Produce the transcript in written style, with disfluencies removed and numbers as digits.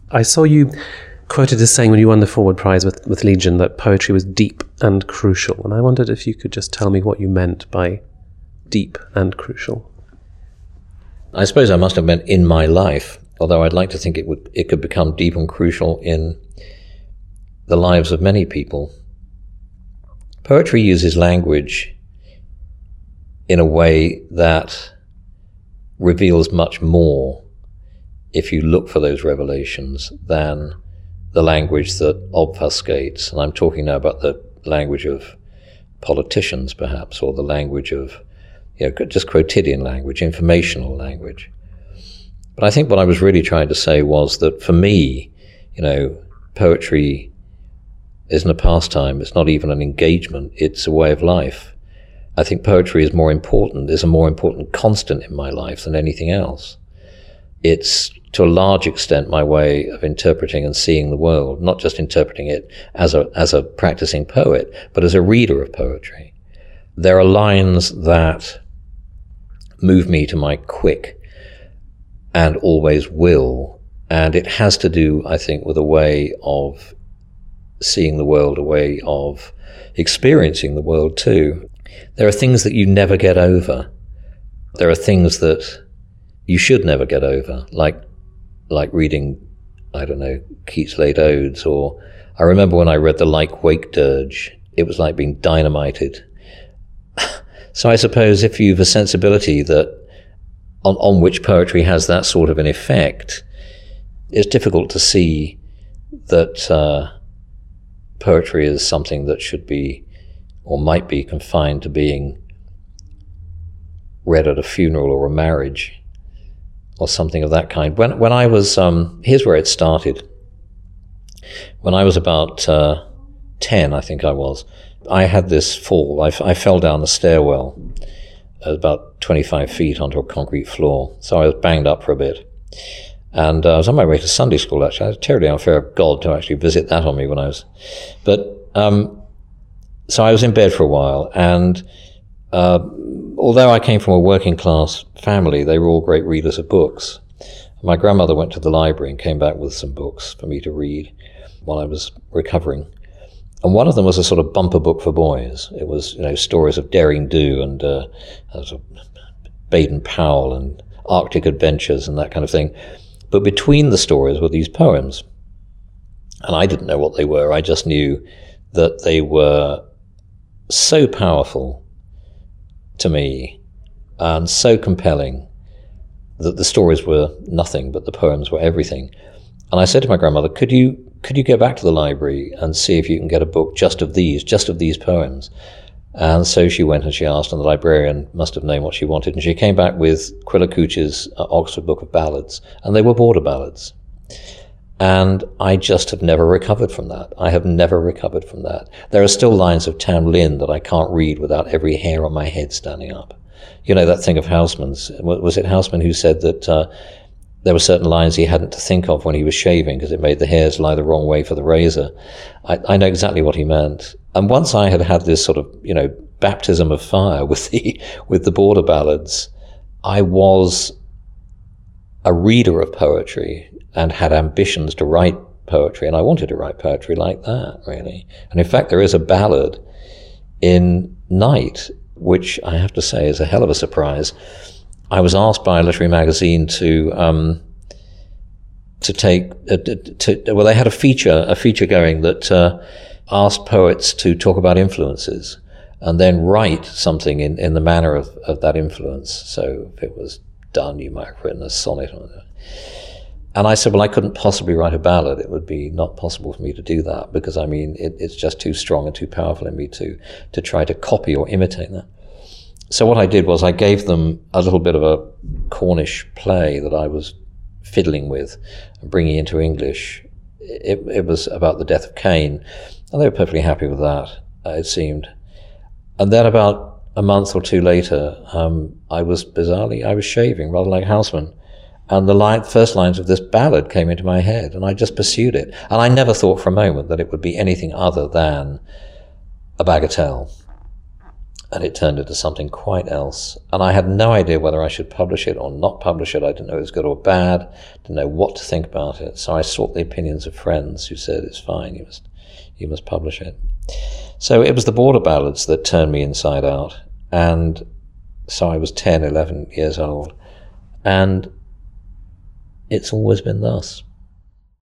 I saw you quoted as saying when you won the Forward Prize with Legion that poetry was deep and crucial. And I wondered if you could just tell me what you meant by deep and crucial. I suppose I must have meant in my life, although I'd like to think it could become deep and crucial in the lives of many people. Poetry uses language in a way that reveals much more if you look for those revelations than the language that obfuscates. And I'm talking now about the language of politicians, perhaps, or the language of just quotidian language, informational language. But I think what I was really trying to say was that for me, poetry isn't a pastime, it's not even an engagement, it's a way of life. I think poetry is a more important constant in my life than anything else. It's, to a large extent, my way of interpreting and seeing the world, not just interpreting it as a practicing poet, but as a reader of poetry. There are lines that move me to my quick and always will, and it has to do, I think, with a way of seeing the world, a way of experiencing the world too. There are things that you never get over. There are things that you should never get over, like reading, Keats' late odes, or I remember when I read the Lyke-Wake dirge, it was like being dynamited. So I suppose if you've a sensibility that on which poetry has that sort of an effect, it's difficult to see that poetry is something that should be or might be confined to being read at a funeral or a marriage or something of that kind. When I was, here's where it started. When I was about 10, I think I had this fall. I fell down the stairwell about 25 feet onto a concrete floor. So I was banged up for a bit. And I was on my way to Sunday school, actually. I was terribly unfair of God to actually visit that on me when I was... But, so I was in bed for a while, and although I came from a working class family, they were all great readers of books. My grandmother went to the library and came back with some books for me to read while I was recovering. And one of them was a sort of bumper book for boys. It was, stories of daring do and Baden-Powell and Arctic adventures and that kind of thing. But between the stories were these poems. And I didn't know what they were. I just knew that they were so powerful to me and so compelling that the stories were nothing, but the poems were everything. And I said to my grandmother, could you go back to the library and see if you can get a book just of these poems? And so she went and she asked, and the librarian must have known what she wanted. And she came back with Quiller Couch's Oxford Book of Ballads, and they were border ballads. And I just have never recovered from that. I have never recovered from that. There are still lines of Tam Lin that I can't read without every hair on my head standing up. That thing of Houseman's. Was it Houseman who said that there were certain lines he hadn't to think of when he was shaving because it made the hairs lie the wrong way for the razor? I know exactly what he meant. And once I had this sort of, baptism of fire with the border ballads, I was a reader of poetry and had ambitions to write poetry, and I wanted to write poetry like that, really. And in fact, there is a ballad in Night, which I have to say is a hell of a surprise. I was asked by a literary magazine to take, well, they had a feature going that asked poets to talk about influences and then write something in the manner of that influence. So if it was Donne, you might have written a sonnet on it. And I said, well, I couldn't possibly write a ballad. It would be not possible for me to do that because, it's just too strong and too powerful in me to try to copy or imitate that. So what I did was I gave them a little bit of a Cornish play that I was fiddling with and bringing into English. It was about the death of Cain, and they were perfectly happy with that, it seemed. And then about a month or two later, I was shaving, rather like Houseman, and the first lines of this ballad came into my head, and I just pursued it. And I never thought for a moment that it would be anything other than a bagatelle. And it turned into something quite else. And I had no idea whether I should publish it or not publish it. I didn't know if it was good or bad. Didn't know what to think about it. So I sought the opinions of friends who said, it's fine, you must publish it. So it was the Border Ballads that turned me inside out. And so I was 10, 11 years old. And it's always been thus.